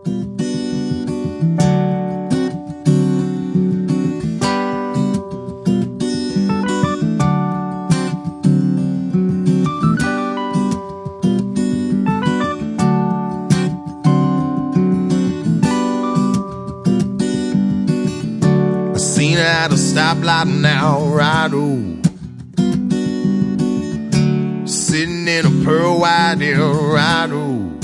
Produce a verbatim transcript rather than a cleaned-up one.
Seen her at a stoplight in Alvarado, sitting in a pearl white Eldorado.